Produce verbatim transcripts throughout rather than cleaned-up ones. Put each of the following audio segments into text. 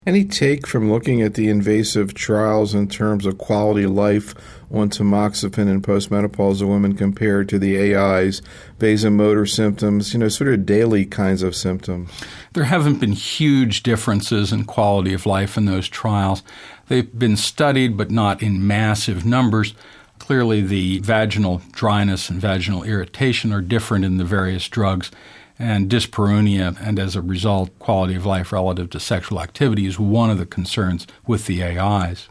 Any take from looking at the invasive trials in terms of quality of life on tamoxifen in postmenopausal women compared to the A Is, vasomotor symptoms, you know, sort of daily kinds of symptoms? There haven't been huge differences in quality of life in those trials. They've been studied, but not in massive numbers. Clearly, the vaginal dryness and vaginal irritation are different in the various drugs, and dyspareunia, and as a result, quality of life relative to sexual activity is one of the concerns with the A Is.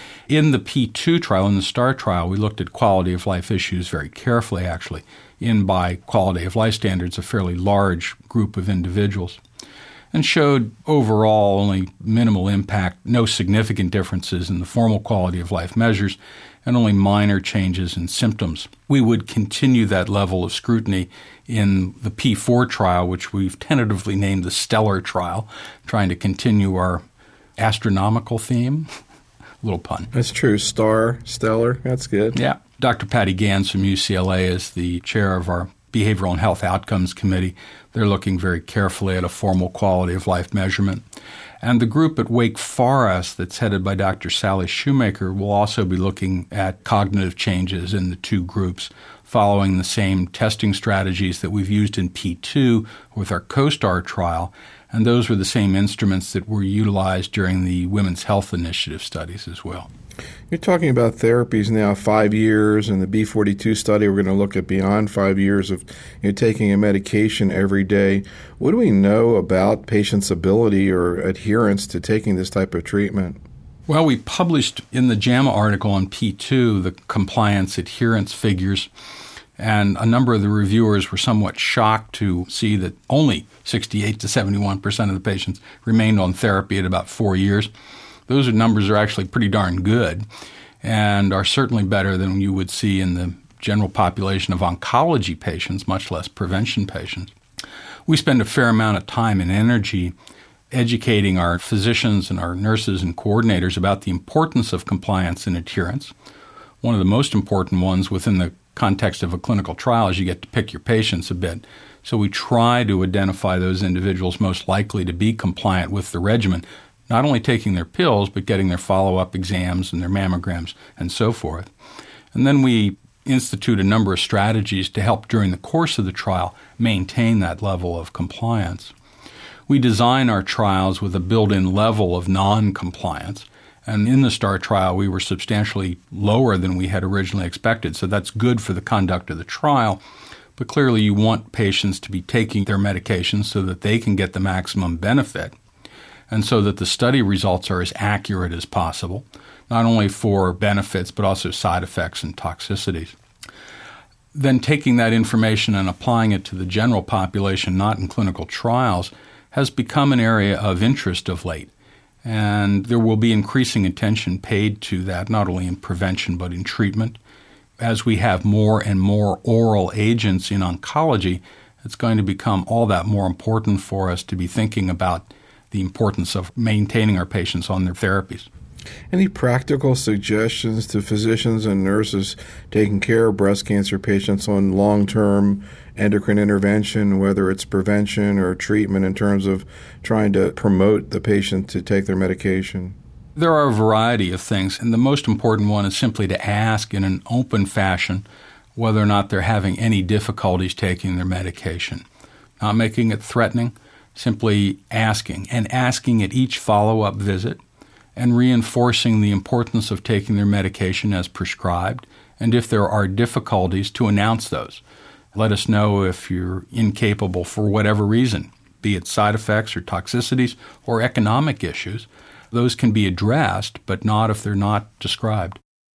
In the P two trial, in the STAR trial, we looked at quality of life issues very carefully, actually, in by quality of life standards, a fairly large group of individuals, and showed overall only minimal impact, no significant differences in the formal quality of life measures, and only minor changes in symptoms. We would continue that level of scrutiny in the P four trial, which we've tentatively named the STELLAR trial, trying to continue our astronomical theme. Little pun. That's true. Star, stellar. That's good. Yeah. Doctor Patty Gans from U C L A is the chair of our Behavioral and Health Outcomes Committee. They're looking very carefully at a formal quality of life measurement. And the group at Wake Forest that's headed by Doctor Sally Shoemaker will also be looking at cognitive changes in the two groups, following the same testing strategies that we've used in P two with our COSTAR trial. And those were the same instruments that were utilized during the Women's Health Initiative studies as well. You're talking about therapies now, five years, and the B forty-two study, we're going to look at beyond five years of you know, taking a medication every day. What do we know about patients' ability or adherence to taking this type of treatment? Well, we published in the JAMA article on P two the compliance adherence figures, and a number of the reviewers were somewhat shocked to see that only sixty-eight to seventy-one percent of the patients remained on therapy at about four years. Those numbers are actually pretty darn good and are certainly better than you would see in the general population of oncology patients, much less prevention patients. We spend a fair amount of time and energy educating our physicians and our nurses and coordinators about the importance of compliance and adherence. One of the most important ones within the context of a clinical trial is you get to pick your patients a bit. So we try to identify those individuals most likely to be compliant with the regimen, not only taking their pills, but getting their follow-up exams and their mammograms and so forth. And then we institute a number of strategies to help during the course of the trial maintain that level of compliance. We design our trials with a built-in level of non-compliance, and in the STAR trial we were substantially lower than we had originally expected, so that's good for the conduct of the trial. But clearly you want patients to be taking their medications so that they can get the maximum benefit, and so that the study results are as accurate as possible, not only for benefits but also side effects and toxicities. Then taking that information and applying it to the general population, not in clinical trials, has become an area of interest of late. And there will be increasing attention paid to that, not only in prevention but in treatment. As we have more and more oral agents in oncology, it's going to become all that more important for us to be thinking about the importance of maintaining our patients on their therapies. Any practical suggestions to physicians and nurses taking care of breast cancer patients on long-term endocrine intervention, whether it's prevention or treatment, in terms of trying to promote the patient to take their medication? There are a variety of things, and the most important one is simply to ask in an open fashion whether or not they're having any difficulties taking their medication. Not making it threatening, simply asking, and asking at each follow-up visit, and reinforcing the importance of taking their medication as prescribed, and if there are difficulties, to announce those. Let us know if you're incapable for whatever reason, be it side effects or toxicities or economic issues. Those can be addressed, but not if they're not described.